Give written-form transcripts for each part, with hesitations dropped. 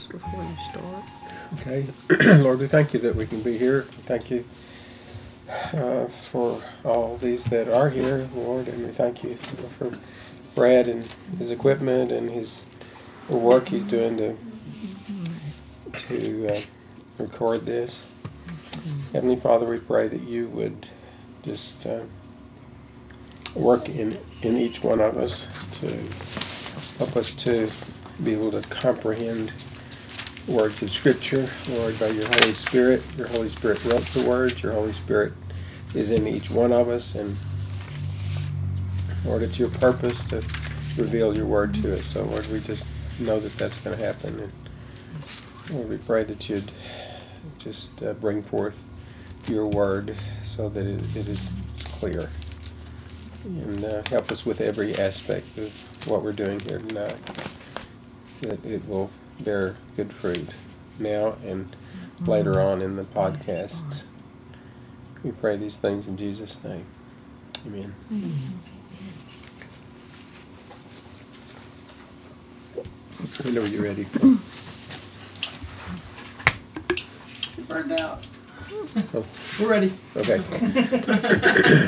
Before you start. Okay. Lord, we thank you that we can be here. Thank you for all these that are here, Lord, and we thank you for Brad and his equipment and the work he's doing to record this. Heavenly Father, we pray that you would just work in each one of us to help us to be able to comprehend words of Scripture, Lord, by your Holy Spirit. Your Holy Spirit wrote the words. Your Holy Spirit is in each one of us. And, Lord, it's your purpose to reveal your word to us. So, Lord, we just know that that's going to happen. And, Lord, we pray that you'd just bring forth your word so that it is clear. And help us with every aspect of what we're doing here tonight, that it will bear good fruit now and later on in the podcasts. We pray these things in Jesus' name. Amen. Whenever you're ready. It burned out. Oh. We're ready. Okay.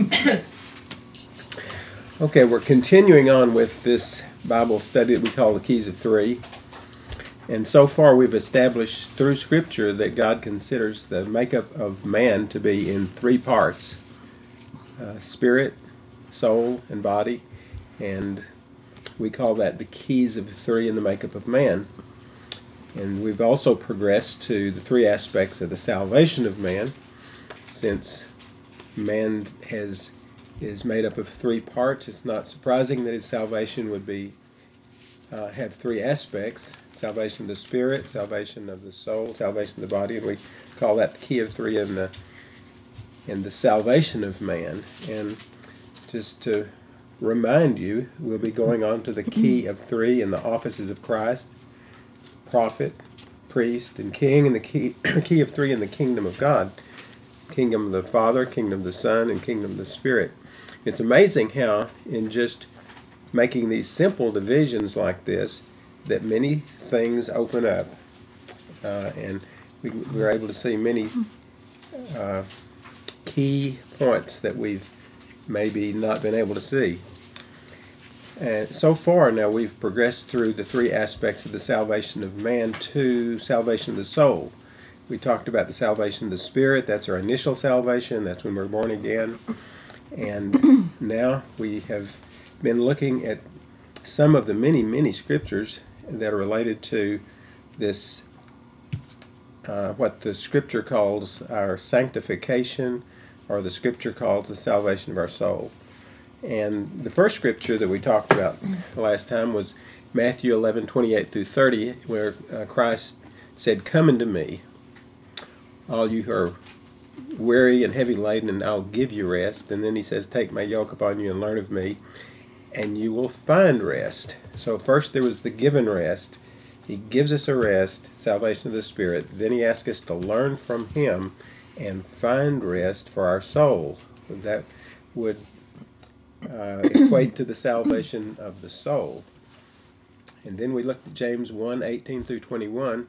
Okay, we're continuing on with this Bible study that we call the Keys of Three. And so far we've established through Scripture that God considers the makeup of man to be in three parts: spirit, soul, and body. And we call that the keys of three in the makeup of man. And we've also progressed to the three aspects of the salvation of man, since man is made up of three parts. It's not surprising that his salvation would be have three aspects: salvation of the spirit, salvation of the soul, salvation of the body, and we call that the key of three in the salvation of man. And just to remind you, we'll be going on to the key of three in the offices of Christ: prophet, priest, and king, and the key of three in the kingdom of God: kingdom of the Father, kingdom of the Son, and kingdom of the Spirit. It's amazing how in just making these simple divisions like this, that many things open up, and we're able to see many key points that we've maybe not been able to see. And so far now we've progressed through the three aspects of the salvation of man to salvation of the soul. We talked about the salvation of the spirit. That's our initial salvation. That's when we're born again. And now we have been looking at some of the many, many scriptures that are related to this, what the scripture calls our sanctification, or the scripture calls the salvation of our soul. And the first scripture that we talked about last time was Matthew 11:28 through 30, where Christ said, "Come unto me, all you who are weary and heavy laden, and I'll give you rest." And then he says, "Take my yoke upon you and learn of me, and you will find rest." So first there was the given rest. He gives us a rest, salvation of the spirit. Then he asks us to learn from him and find rest for our soul. That would equate to the salvation of the soul. And then we looked at James 1:18 through 21,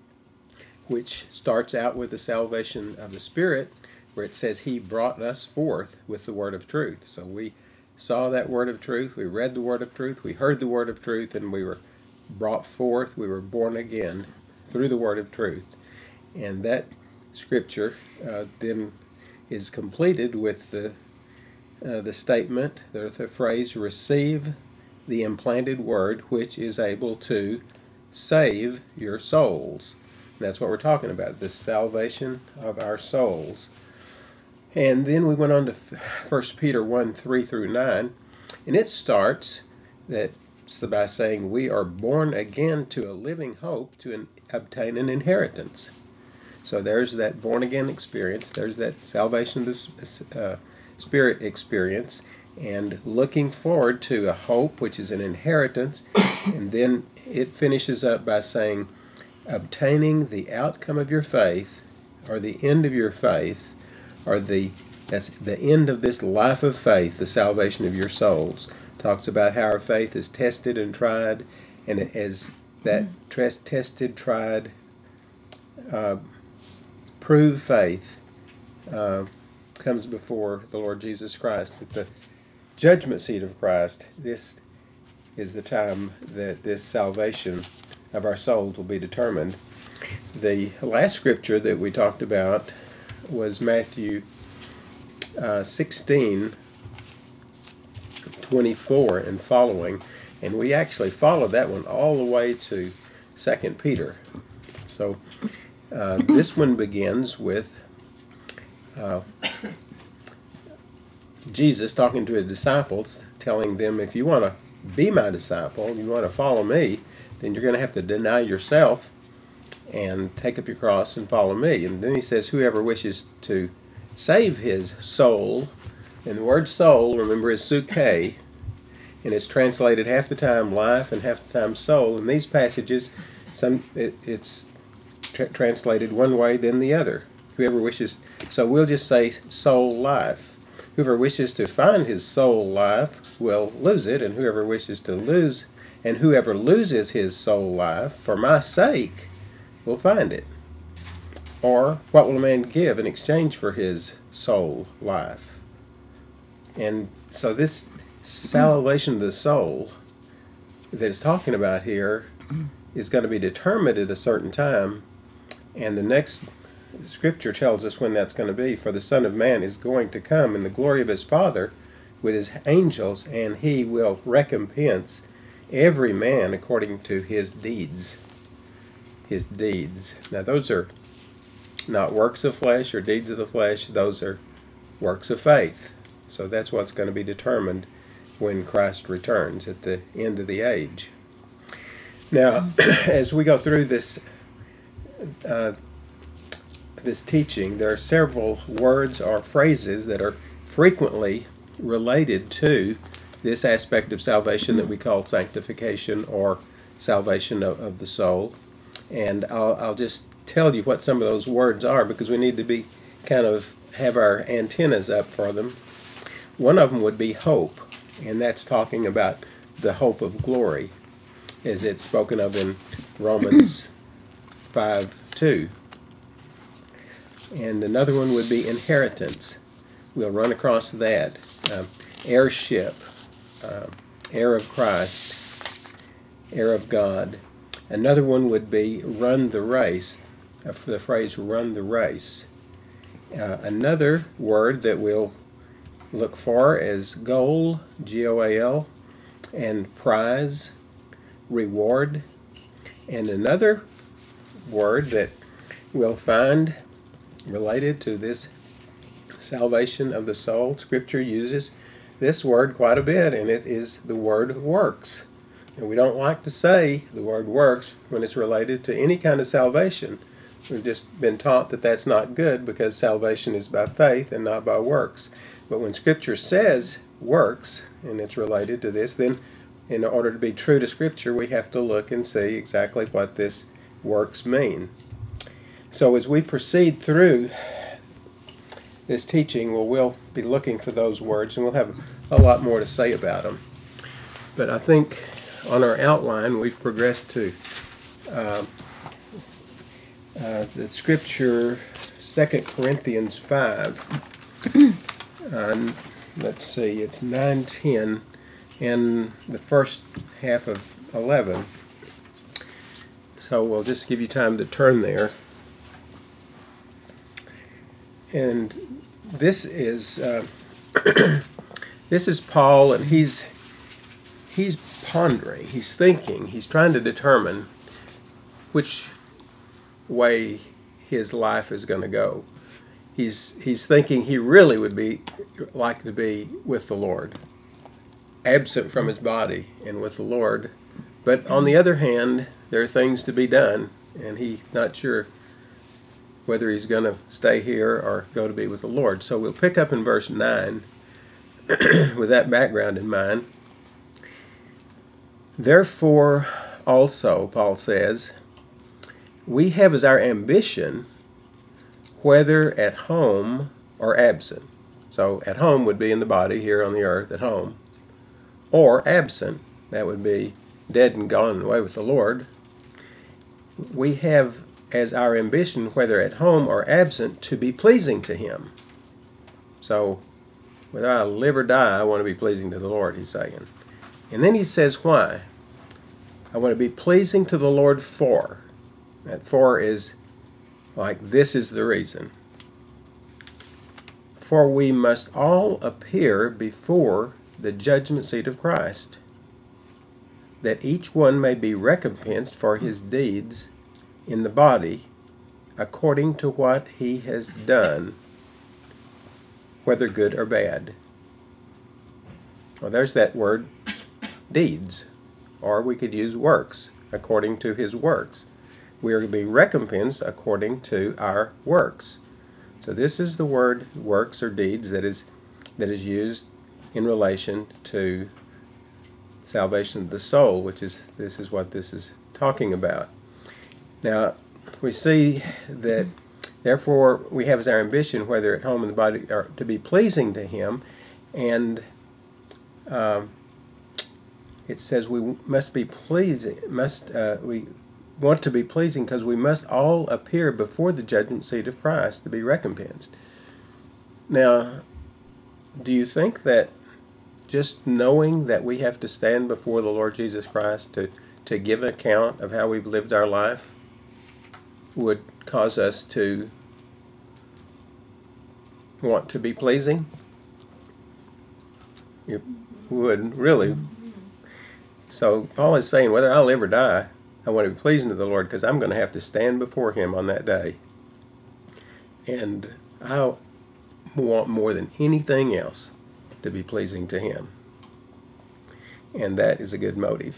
which starts out with the salvation of the spirit, where it says he brought us forth with the word of truth. So we saw that word of truth, we read the word of truth, we heard the word of truth, and we were brought forth, we were born again through the word of truth. And that scripture then is completed with the statement, the phrase, "Receive the implanted word which is able to save your souls." And that's what we're talking about, the salvation of our souls. And then we went on to 1 Peter 1:3 through 9, and it starts by saying we are born again to a living hope to obtain an inheritance. So there's that born again experience, there's that salvation of the spirit experience, and looking forward to a hope which is an inheritance. And then it finishes up by saying obtaining the outcome of your faith, or the end of your faith, or that's the end of this life of faith, the salvation of your souls. Talks about how our faith is tested and tried, and as that tested, tried, proved faith comes before the Lord Jesus Christ. At the judgment seat of Christ, this is the time that this salvation of our souls will be determined. The last scripture that we talked about was Matthew 16:24 and following, and we actually followed that one all the way to 2 Peter. So this one begins with Jesus talking to his disciples, telling them, if you want to be my disciple, you want to follow me, then you're going to have to deny yourself and take up your cross and follow me. And then he says, whoever wishes to save his soul, and the word soul, remember, is suke, and it's translated half the time life and half the time soul. In these passages, it's translated one way, then the other. Whoever wishes, so we'll just say soul life. Whoever wishes to find his soul life will lose it, and whoever wishes to lose, and whoever loses his soul life for my sake will find it. Or what will a man give in exchange for his soul life? And so this salvation of the soul that it's talking about here is going to be determined at a certain time, and the next scripture tells us when that's going to be. For the Son of Man is going to come in the glory of his Father with his angels, and he will recompense every man according to his deeds. His deeds. Now those are not works of flesh or deeds of the flesh. Those are works of faith. So that's what's going to be determined when Christ returns at the end of the age. Now, as we go through this teaching, there are several words or phrases that are frequently related to this aspect of salvation that we call sanctification or salvation of the soul. And I'll just tell you what some of those words are, because we need to be kind of have our antennas up for them. One of them would be hope, and that's talking about the hope of glory, as it's spoken of in Romans 5:2. And another one would be inheritance. We'll run across that. Heirship, heir of Christ, heir of God. Another one would be run the race, the phrase run the race. Another word that we'll look for is goal, G-O-A-L, and prize, reward. And another word that we'll find related to this salvation of the soul, Scripture uses this word quite a bit, and it is the word works. And we don't like to say the word works when it's related to any kind of salvation. We've just been taught that that's not good, because salvation is by faith and not by works. But when Scripture says works, and it's related to this, then in order to be true to Scripture, we have to look and see exactly what this works mean. So as we proceed through this teaching, we'll be looking for those words, and we'll have a lot more to say about them. But I think on our outline, we've progressed to the Scripture, 2 Corinthians 5. Let's see, it's 9:10, and the first half of 11. So we'll just give you time to turn there. And this is this is Paul, and he's pondering, he's thinking, he's trying to determine which way his life is going to go. He's thinking he really would like to be with the Lord, absent from his body and with the Lord. But on the other hand, there are things to be done, and he's not sure whether he's going to stay here or go to be with the Lord. So we'll pick up in verse 9 with that background in mind. Therefore also, Paul says, we have as our ambition, whether at home or absent. So at home would be in the body here on the earth, at home. Or absent, that would be dead and gone away with the Lord, we have as our ambition, whether at home or absent, to be pleasing to Him. So, whether I live or die, I want to be pleasing to the Lord, he's saying. And then he says why. I want to be pleasing to the Lord for. That for is like, this is the reason. For we must all appear before the judgment seat of Christ, that each one may be recompensed for his deeds in the body, according to what he has done, whether good or bad. Well, there's that word, deeds. Or we could use works, according to his works. We are to be recompensed according to our works. So this is the word works or deeds that is used in relation to salvation of the soul, this is what this is talking about. Now, we see that therefore we have as our ambition, whether at home in the body, or to be pleasing to him, and it says we must be pleasing, we want to be pleasing because we must all appear before the judgment seat of Christ to be recompensed. Now, do you think that just knowing that we have to stand before the Lord Jesus Christ to give an account of how we've lived our life would cause us to want to be pleasing? It would, really. So Paul is saying, whether I live or die, I want to be pleasing to the Lord because I'm going to have to stand before him on that day. And I want more than anything else to be pleasing to him. And that is a good motive.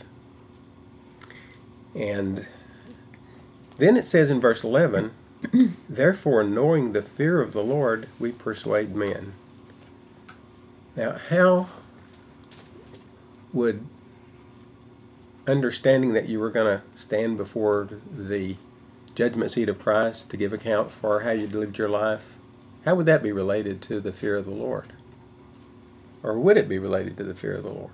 And then it says in verse 11, therefore, knowing the fear of the Lord, we persuade men. Now, how would understanding that you were going to stand before the judgment seat of Christ to give account for how you lived your life, how would that be related to the fear of the Lord? Or would it be related to the fear of the Lord?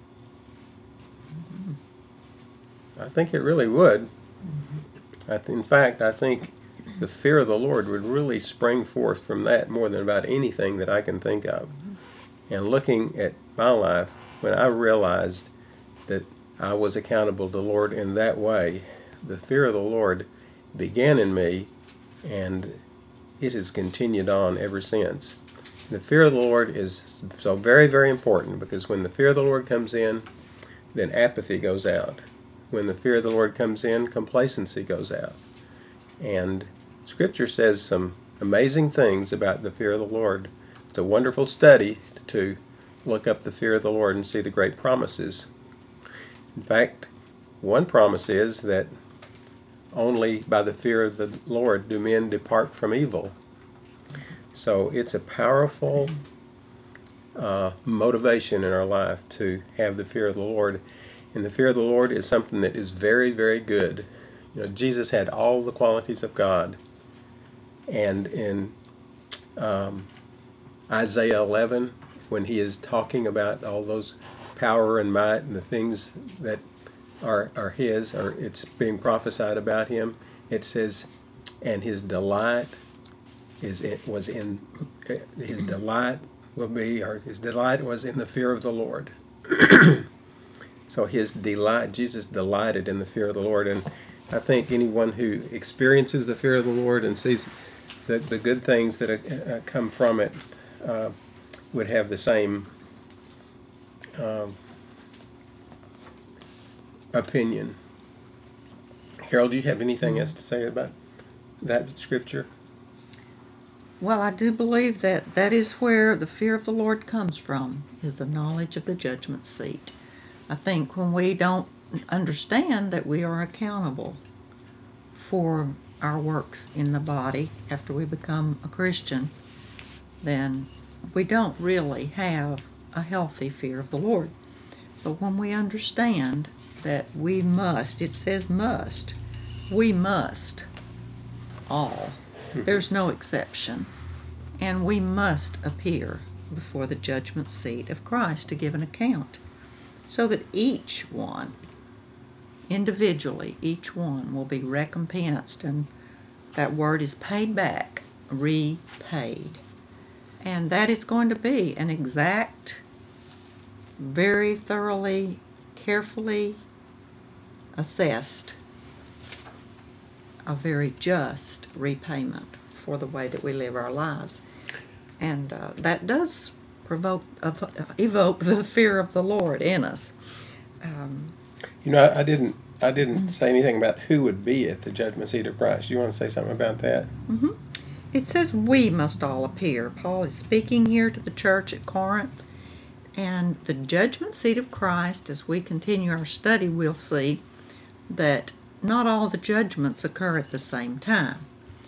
I think it really would. In fact, I think the fear of the Lord would really spring forth from that more than about anything that I can think of. And looking at my life, when I realized that I was accountable to the Lord in that way, the fear of the Lord began in me, and it has continued on ever since. The fear of the Lord is so very, very important, because when the fear of the Lord comes in, then apathy goes out. When the fear of the Lord comes in, complacency goes out. And Scripture says some amazing things about the fear of the Lord. It's a wonderful study to look up the fear of the Lord and see the great promises. In fact, one promise is that only by the fear of the Lord do men depart from evil. So it's a powerful motivation in our life to have the fear of the Lord. And the fear of the Lord is something that is very, very good. You know, Jesus had all the qualities of God. And in Isaiah 11, when he is talking about all those power and might and the things that are his, or it's being prophesied about him, it says, and his delight was in the fear of the Lord. So his delight, Jesus delighted in the fear of the Lord, and I think anyone who experiences the fear of the Lord and sees the good things that come from it would have the same opinion. Carol, do you have anything else to say about that scripture? Well, I do believe that is where the fear of the Lord comes from, is the knowledge of the judgment seat. I think when we don't understand that we are accountable for our works in the body after we become a Christian, then we don't really have a healthy fear of the Lord. But when we understand that we must, it says must, we must all. There's no exception. And we must appear before the judgment seat of Christ to give an account, so that each one individually, each one will be recompensed, and that word is paid back, repaid. And that is going to be an exact, very thoroughly, carefully assessed, a very just repayment for the way that we live our lives. And that does evoke the fear of the Lord in us. I didn't say anything about who would be at the judgment seat of Christ. You want to say something about that? Mm-hmm. It says we must all appear. Paul is speaking here to the church at Corinth. And the judgment seat of Christ, as we continue our study, we'll see that not all the judgments occur at the same time.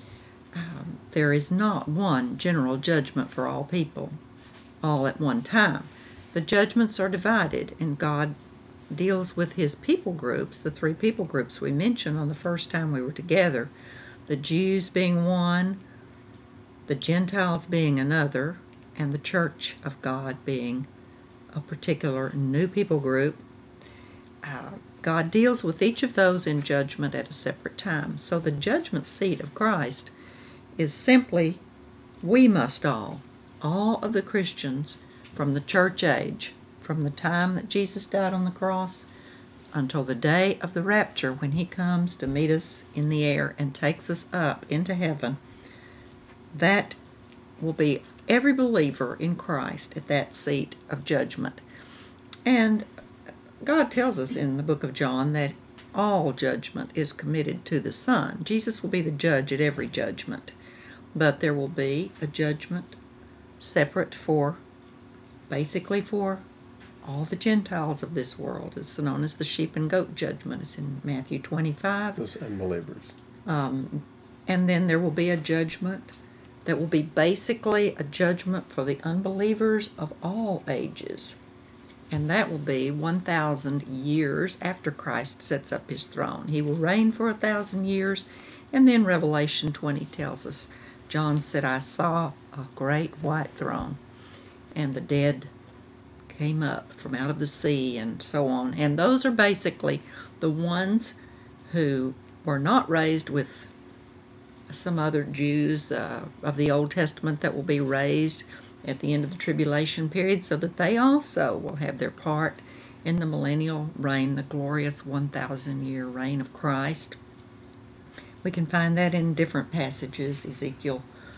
There is not one general judgment for all people, all at one time. The judgments are divided, and God deals with his people groups, the three people groups we mentioned on the first time we were together, the Jews being one, the Gentiles being another, and the church of God being a particular new people group. God deals with each of those in judgment at a separate time. So the judgment seat of Christ is simply, we must all of the Christians from the church age, from the time that Jesus died on the cross until the day of the rapture, when he comes to meet us in the air and takes us up into heaven, that will be every believer in Christ at that seat of judgment. And God tells us in the book of John that all judgment is committed to the Son. Jesus will be the judge at every judgment, but there will be a judgment separate basically for all the Gentiles of this world. It's known as the sheep and goat judgment. It's in Matthew 25. Those unbelievers. And then there will be a judgment that will be basically a judgment for the unbelievers of all ages. And that will be 1,000 years after Christ sets up his throne. He will reign for 1,000 years. And then Revelation 20 tells us, John said, I saw a great white throne, and the dead came up from out of the sea, and so on. And those are basically the ones who were not raised with some other Jews of the Old Testament that will be raised at the end of the tribulation period, so that they also will have their part in the millennial reign, the glorious 1,000-year reign of Christ. We can find that in different passages. Ezekiel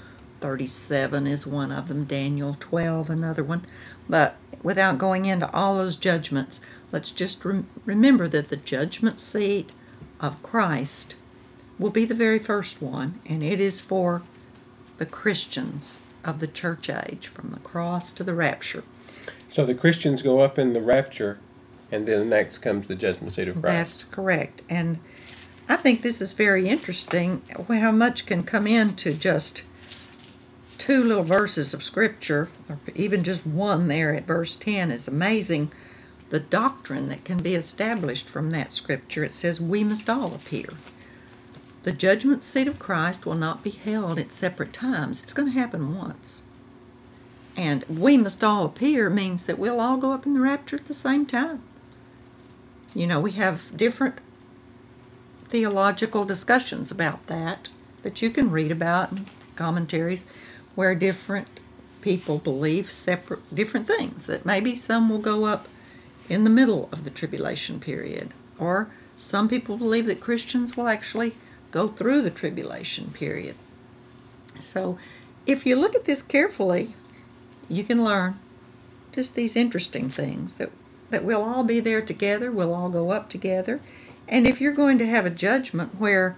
37 is one of them, Daniel 12 another one. But without going into all those judgments, let's just remember that the judgment seat of Christ will be the very first one, and it is for the Christians of the church age, from the cross to the rapture. So the Christians go up in the rapture, and then next comes the judgment seat of Christ. That's correct. And I think this is very interesting, how much can come into just two little verses of Scripture, or even just one there at verse 10 is amazing. The doctrine that can be established from that Scripture. It says we must all appear. The judgment seat of Christ will not be held at separate times. It's going to happen once. And we must all appear means that we'll all go up in the rapture at the same time. You know, we have different theological discussions about that you can read about in commentaries, where different people believe different things. That maybe some will go up in the middle of the tribulation period, or some people believe that Christians will actually go through the tribulation period. So if you look at this carefully, you can learn just these interesting things, that we'll all be there together, we'll all go up together. And if you're going to have a judgment where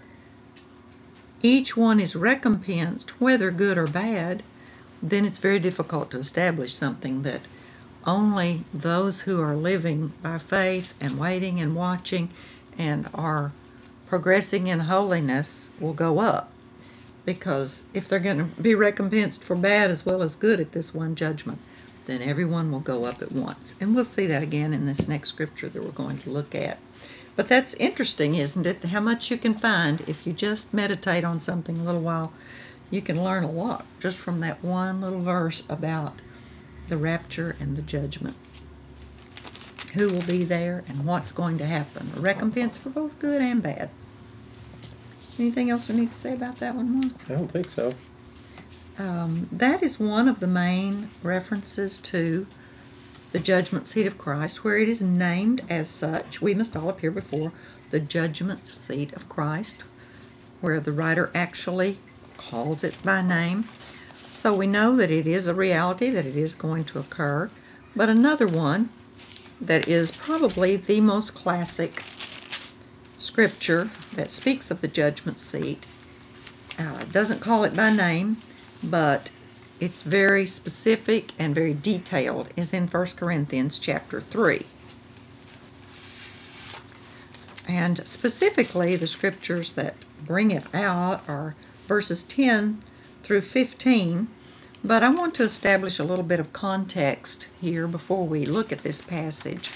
each one is recompensed, whether good or bad, then it's very difficult to establish something that only those who are living by faith and waiting and watching and are progressing in holiness will go up. Because if they're going to be recompensed for bad as well as good at this one judgment, then everyone will go up at once. And we'll see that again in this next scripture that we're going to look at. But that's interesting, isn't it? How much you can find if you just meditate on something a little while. You can learn a lot just from that one little verse about the rapture and the judgment. who will be there, and what's going to happen. A recompense for both good and bad. Anything else we need to say about that one, Mark? I don't think so. That is one of the main references to the judgment seat of Christ, where it is named as such. We must all appear before the judgment seat of Christ, where the writer actually calls it by name. So we know that it is a reality, that it is going to occur. But another one that is probably the most classic scripture that speaks of the judgment seat, doesn't call it by name, but it's very specific and very detailed, is in 1 Corinthians chapter 3. And specifically, the scriptures that bring it out are verses 10 through 15. But I want to establish a little bit of context here before we look at this passage.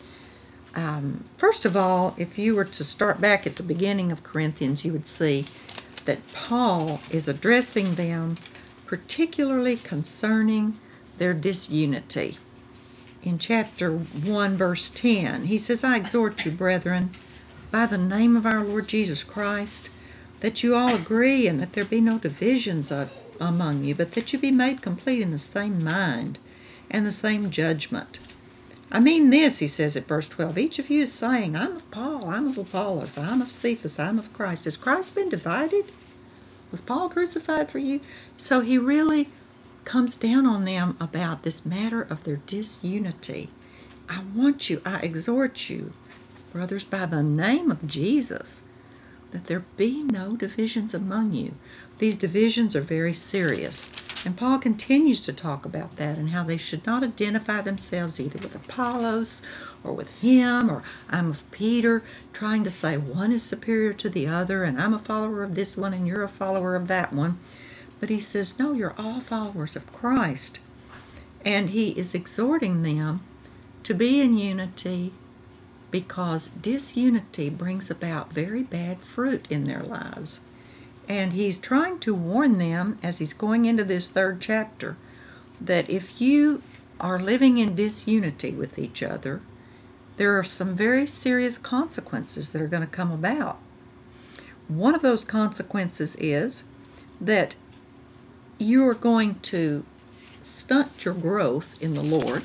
First of all, if you were to start back at the beginning of Corinthians, you would see that Paul is addressing them particularly concerning their disunity. In chapter 1, verse 10, he says, I exhort you, brethren, by the name of our Lord Jesus Christ, that you all agree and that there be no divisions among you, but that you be made complete in the same mind and the same judgment. I mean this, he says at verse 12, each of you is saying, I'm of Paul, I'm of Apollos, I'm of Cephas, I'm of Christ. Has Christ been divided? Was Paul crucified for you? So he really comes down on them about this matter of their disunity. I exhort you, brothers, by the name of Jesus, that there be no divisions among you. These divisions are very serious. And Paul continues to talk about that and how they should not identify themselves either with Apollos or with him, or I'm of Peter, trying to say one is superior to the other and I'm a follower of this one and you're a follower of that one. But he says, no, you're all followers of Christ. And he is exhorting them to be in unity, because disunity brings about very bad fruit in their lives. And he's trying to warn them, as he's going into this 3rd chapter, that if you are living in disunity with each other, there are some very serious consequences that are going to come about. One of those consequences is that you are going to stunt your growth in the Lord.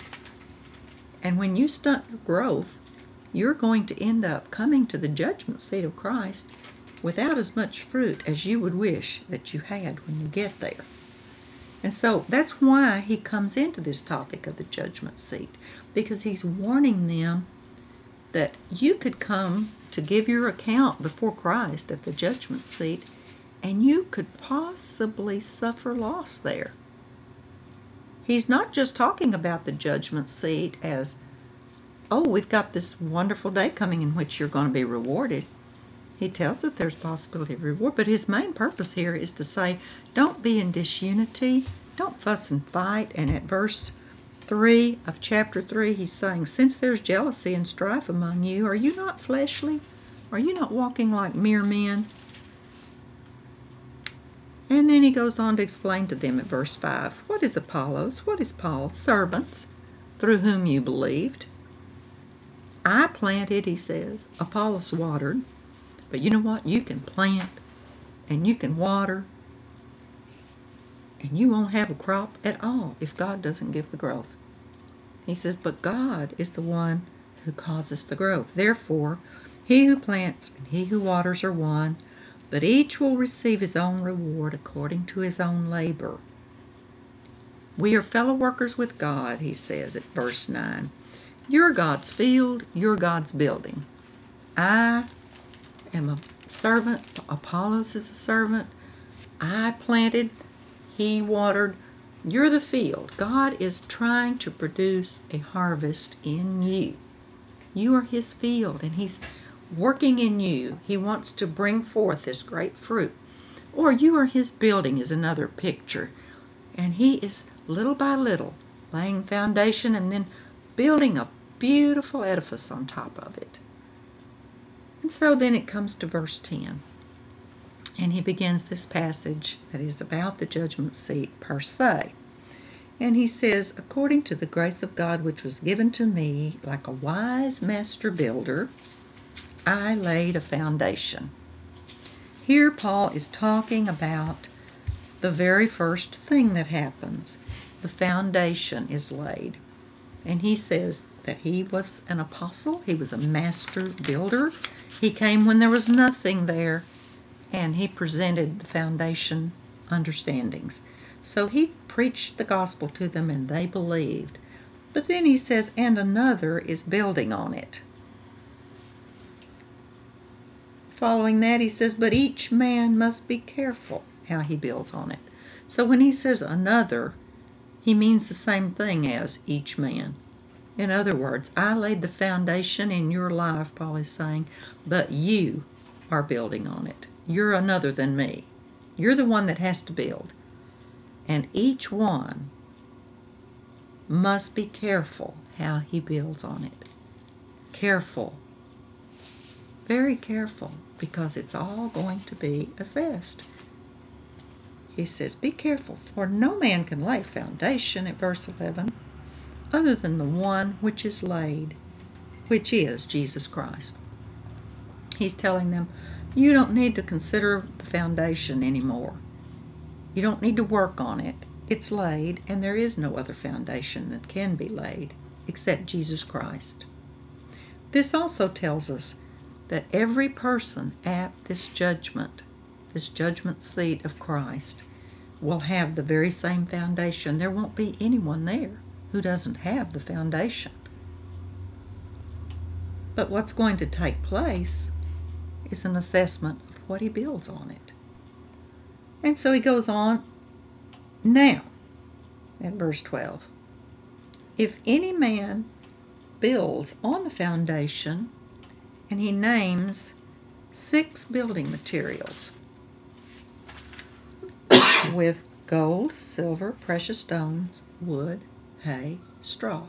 And when you stunt your growth, you're going to end up coming to the judgment seat of Christ without as much fruit as you would wish that you had when you get there. And so that's why he comes into this topic of the judgment seat, because he's warning them that you could come to give your account before Christ at the judgment seat, and you could possibly suffer loss there. He's not just talking about the judgment seat as, oh, we've got this wonderful day coming in which you're going to be rewarded. He tells that there's possibility of reward, but his main purpose here is to say, don't be in disunity, don't fuss and fight. And at verse 3 of chapter 3, he's saying, since there's jealousy and strife among you, are you not fleshly? Are you not walking like mere men? And then he goes on to explain to them at verse 5, what is Apollos? What is Paul? Servants, through whom you believed. I planted, he says, Apollos watered. But you know what? You can plant and you can water and you won't have a crop at all if God doesn't give the growth. He says, but God is the one who causes the growth. Therefore, he who plants and he who waters are one, but each will receive his own reward according to his own labor. We are fellow workers with God, he says at verse 9. You're God's field, you're God's building. I am a servant, Apollos is a servant. I planted, he watered. You're the field. God is trying to produce a harvest in you. You are his field, and he's working in you. He wants to bring forth this great fruit. Or you are his building is another picture. And he is little by little laying foundation and then building a beautiful edifice on top of it. And so then it comes to verse 10. And he begins this passage that is about the judgment seat per se. And he says, according to the grace of God which was given to me, like a wise master builder, I laid a foundation. Here Paul is talking about the very first thing that happens. The foundation is laid. And he says that he was an apostle, he was a master builder. He came when there was nothing there, and he presented the foundation understandings. So he preached the gospel to them and they believed. But then he says, and another is building on it. Following that, he says, but each man must be careful how he builds on it. So when he says another, he means the same thing as each man. In other words, I laid the foundation in your life, Paul is saying, but you are building on it. You're another than me. You're the one that has to build. And each one must be careful how he builds on it. Careful. Very careful, because it's all going to be assessed. He says, be careful, for no man can lay foundation, at verse 11, other than the one which is laid, which is Jesus Christ. He's telling them, you don't need to consider the foundation anymore. You don't need to work on it. It's laid, and there is no other foundation that can be laid except Jesus Christ. This also tells us that every person at this judgment seat of Christ, will have the very same foundation. There won't be anyone there who doesn't have the foundation. But what's going to take place is an assessment of what he builds on it. And so he goes on now, at verse 12. If any man builds on the foundation, and he names 6 building materials with gold, silver, precious stones, wood, hay, straw.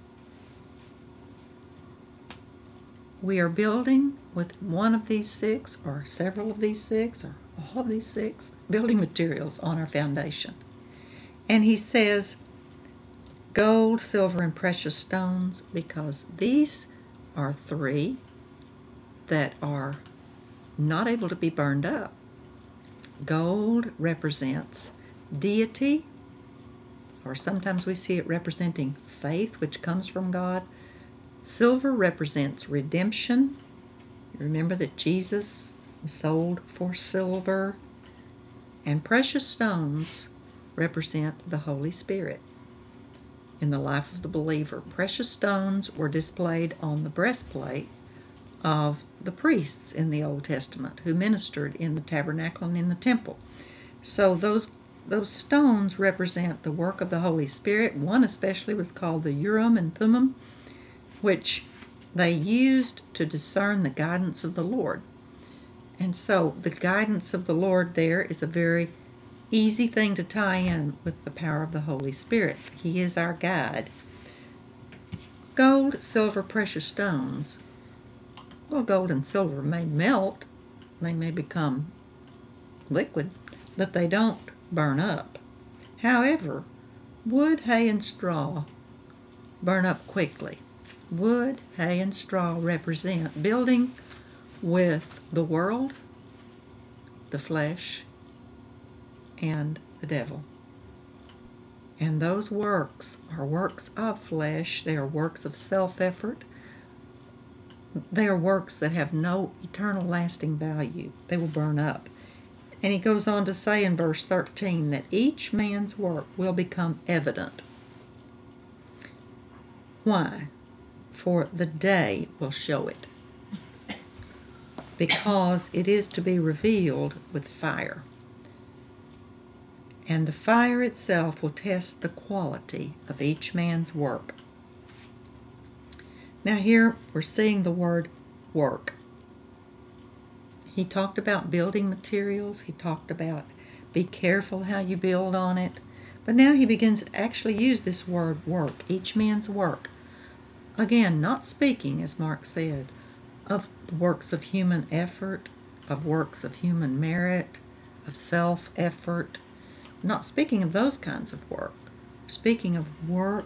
We are building with one of these 6, or several of these 6, or all of these 6 building materials on our foundation. And he says gold, silver, and precious stones, because these are 3 that are not able to be burned up. Gold represents deity, or sometimes we see it representing faith, which comes from God. Silver represents redemption. Remember that Jesus was sold for silver. And precious stones represent the Holy Spirit in the life of the believer. Precious stones were displayed on the breastplate of the priests in the Old Testament who ministered in the tabernacle and in the temple. So those stones represent the work of the Holy Spirit. One especially was called the Urim and Thummim, which they used to discern the guidance of the Lord. And so the guidance of the Lord there is a very easy thing to tie in with the power of the Holy Spirit. He is our guide. Gold, silver, precious stones. Well, gold and silver may melt. They may become liquid, but they don't burn up. However, wood, hay, and straw burn up quickly. Wood, hay, and straw represent building with the world, the flesh, and the devil. And those works are works of flesh. They are works of self-effort. They are works that have no eternal lasting value. They will burn up. And he goes on to say in verse 13 that each man's work will become evident. Why? For the day will show it. Because it is to be revealed with fire. And the fire itself will test the quality of each man's work. Now here we're seeing the word work. He talked about building materials. He talked about be careful how you build on it. But now he begins to actually use this word work, each man's work. Again, not speaking, as Mark said, of works of human effort, of works of human merit, of self-effort. Not speaking of those kinds of work, speaking of work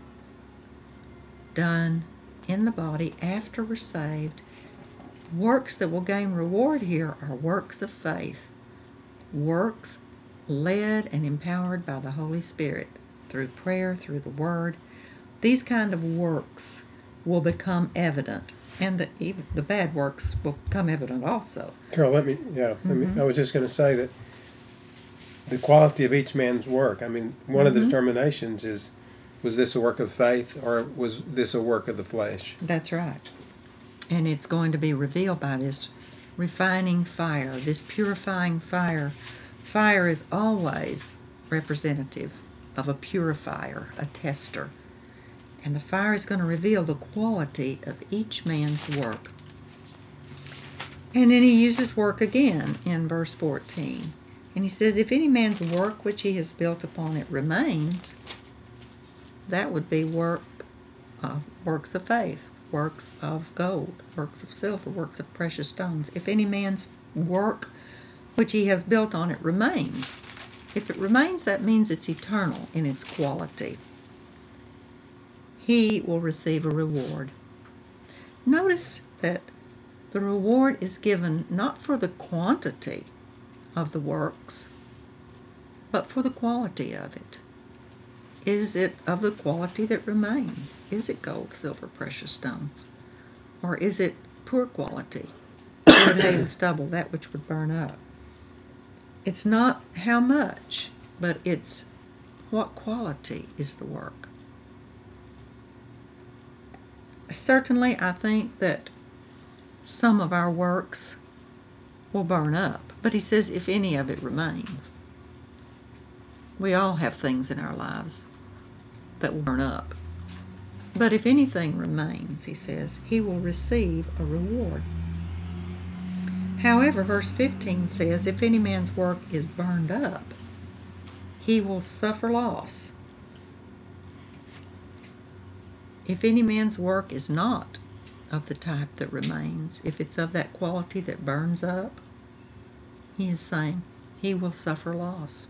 done in the body after we're saved. Works that will gain reward here are works of faith, works led and empowered by the Holy Spirit through prayer, through the Word. These kind of works will become evident, and even the bad works will become evident also. Carol, I was just going to say that the quality of each man's work. I mean, one of the determinations is, was this a work of faith or was this a work of the flesh? That's right. And it's going to be revealed by this refining fire, this purifying fire. Fire is always representative of a purifier, a tester. And the fire is going to reveal the quality of each man's work. And then he uses work again in verse 14. And he says, if any man's work which he has built upon it remains, that would be works of faith, works of gold, works of silver, works of precious stones. If any man's work which he has built on it remains, if it remains, that means it's eternal in its quality. He will receive a reward. Notice that the reward is given not for the quantity of the works, but for the quality of it. Is it of the quality that remains? Is it gold, silver, precious stones? Or is it poor quality, wood, hay, and stubble, that which would burn up? It's not how much, but it's what quality is the work. Certainly, I think that some of our works will burn up, but he says if any of it remains. We all have things in our lives that will burn up. But if anything remains, he says, he will receive a reward. However, verse 15 says, if any man's work is burned up, he will suffer loss. If any man's work is not of the type that remains, if it's of that quality that burns up, he is saying he will suffer loss,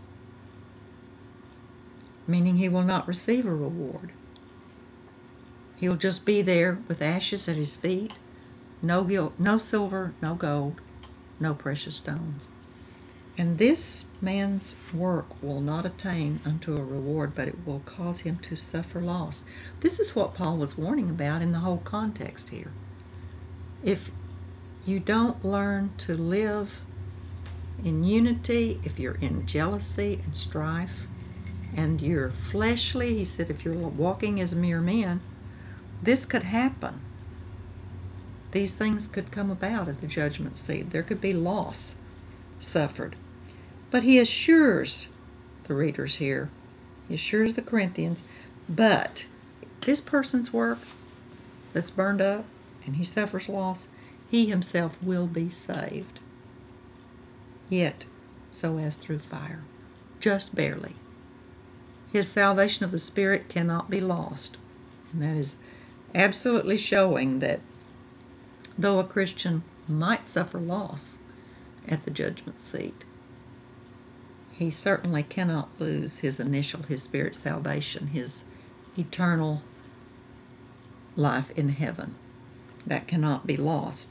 meaning he will not receive a reward. He'll just be there with ashes at his feet, no silver, no gold, no precious stones. And this man's work will not attain unto a reward, but it will cause him to suffer loss. This is what Paul was warning about in the whole context here. If you don't learn to live in unity, if you're in jealousy and strife, and you're fleshly, he said, if you're walking as mere men, this could happen. These things could come about at the judgment seat. There could be loss suffered. But he assures the readers here, he assures the Corinthians, but this person's work that's burned up and he suffers loss, he himself will be saved. Yet, so as through fire, just barely. His salvation of the Spirit cannot be lost. And that is absolutely showing that though a Christian might suffer loss at the judgment seat, he certainly cannot lose his spirit salvation, his eternal life in heaven. That cannot be lost.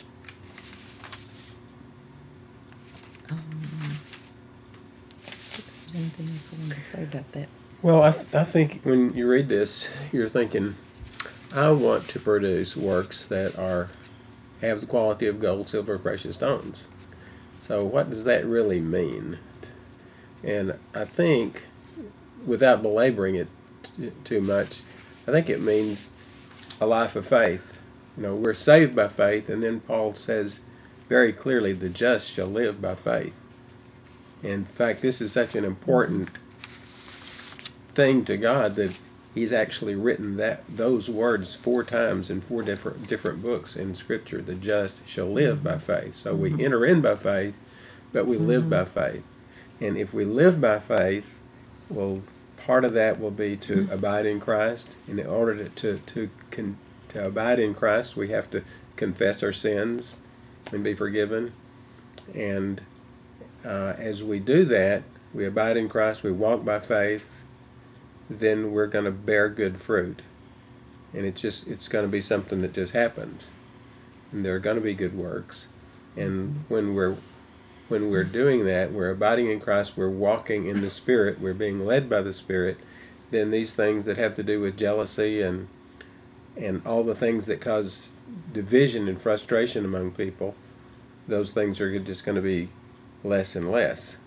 If there's anything else I want to say about that. Well, I think when you read this, you're thinking, I want to produce works that have the quality of gold, silver, precious stones. So what does that really mean? And I think, without belaboring it too much, I think it means a life of faith. We're saved by faith, and then Paul says very clearly, the just shall live by faith. In fact, this is such an important thing to God that He's actually written those words 4 times in 4 different books in Scripture. The just shall live by faith. So we enter in by faith, but we live by faith. And if we live by faith, well, part of that will be to abide in Christ. And in order to abide in Christ, we have to confess our sins and be forgiven. And as we do that, we abide in Christ, we walk by faith, then we're going to bear good fruit. And it's going to be something that just happens. And there are going to be good works. And when we're doing that, we're abiding in Christ, we're walking in the Spirit, we're being led by the Spirit, then these things that have to do with jealousy and all the things that cause division and frustration among people, those things are just going to be less and less.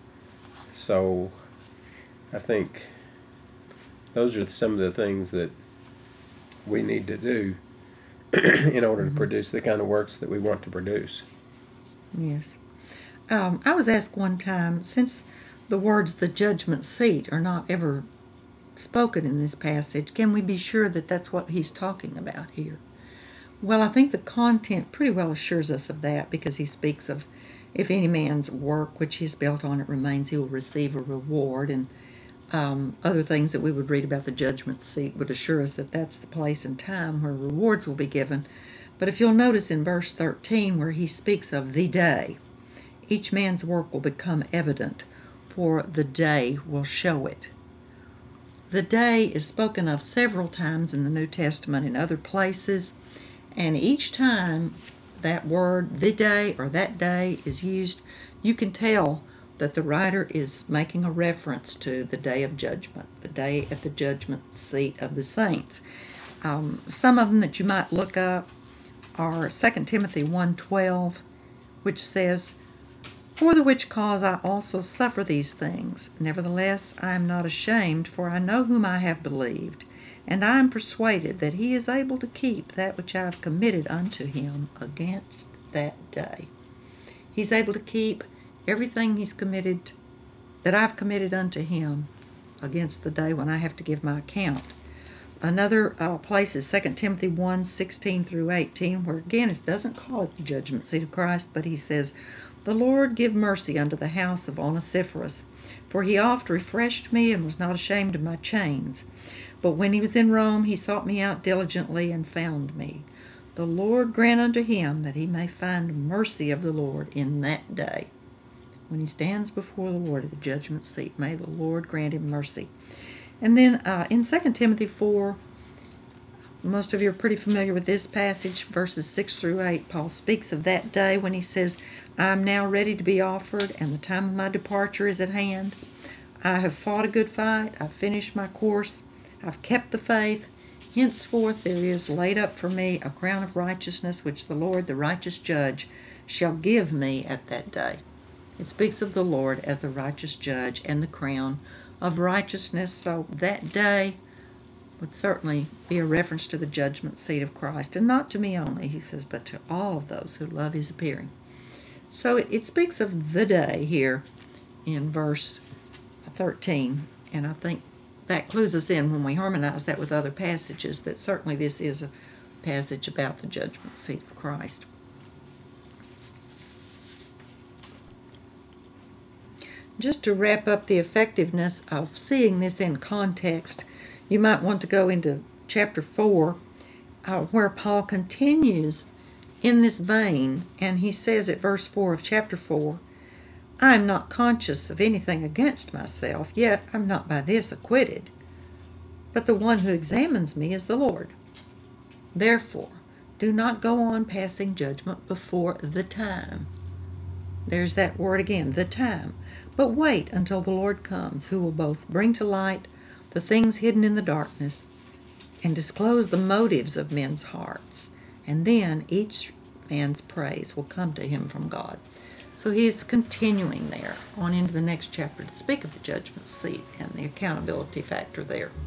So I think those are some of the things that we need to do in order to produce the kind of works that we want to produce. Yes. I was asked one time, since the words the judgment seat are not ever spoken in this passage, can we be sure that that's what he's talking about here? Well, I think the content pretty well assures us of that, because he speaks of, if any man's work which he has built on it remains, he will receive a reward, and other things that we would read about the judgment seat would assure us that that's the place and time where rewards will be given. But if you'll notice in verse 13 where he speaks of the day, each man's work will become evident, for the day will show it. The day is spoken of several times in the New Testament in other places, and each time that word, the day or that day, is used, you can tell that the writer is making a reference to the day of judgment, the day at the judgment seat of the saints. Some of them that you might look up are 2 Timothy 1:12, which says, "For the which cause I also suffer these things. Nevertheless, I am not ashamed, for I know whom I have believed, and I am persuaded that he is able to keep that which I have committed unto him against that day." He's able to keep everything he's committed, that I've committed unto him, against the day when I have to give my account. Another place is 2 Timothy 1:16 through 18, where again it doesn't call it the judgment seat of Christ, but he says, "The Lord give mercy unto the house of Onesiphorus, for he oft refreshed me and was not ashamed of my chains. But when he was in Rome, he sought me out diligently and found me. The Lord grant unto him that he may find mercy of the Lord in that day." When he stands before the Lord at the judgment seat, may the Lord grant him mercy. And then in 2 Timothy 4, most of you are pretty familiar with this passage, verses 6 through 8. Paul speaks of that day when he says, "I am now ready to be offered, and the time of my departure is at hand. I have fought a good fight, I've finished my course, I've kept the faith. Henceforth there is laid up for me a crown of righteousness, which the Lord, the righteous judge, shall give me at that day." It speaks of the Lord as the righteous judge and the crown of righteousness. So that day would certainly be a reference to the judgment seat of Christ. And not to me only, he says, but to all of those who love his appearing. So it speaks of the day here in verse 13. And I think that clues us in, when we harmonize that with other passages, that certainly this is a passage about the judgment seat of Christ. Just to wrap up the effectiveness of seeing this in context, you might want to go into chapter 4, where Paul continues in this vein, and he says at verse 4 of chapter 4, "I am not conscious of anything against myself, yet I'm not by this acquitted. But the one who examines me is the Lord. Therefore, do not go on passing judgment before the time." There's that word again, the time. "But wait until the Lord comes, who will both bring to light the things hidden in the darkness and disclose the motives of men's hearts. And then each man's praise will come to him from God." So he's continuing there on into the next chapter to speak of the judgment seat and the accountability factor there.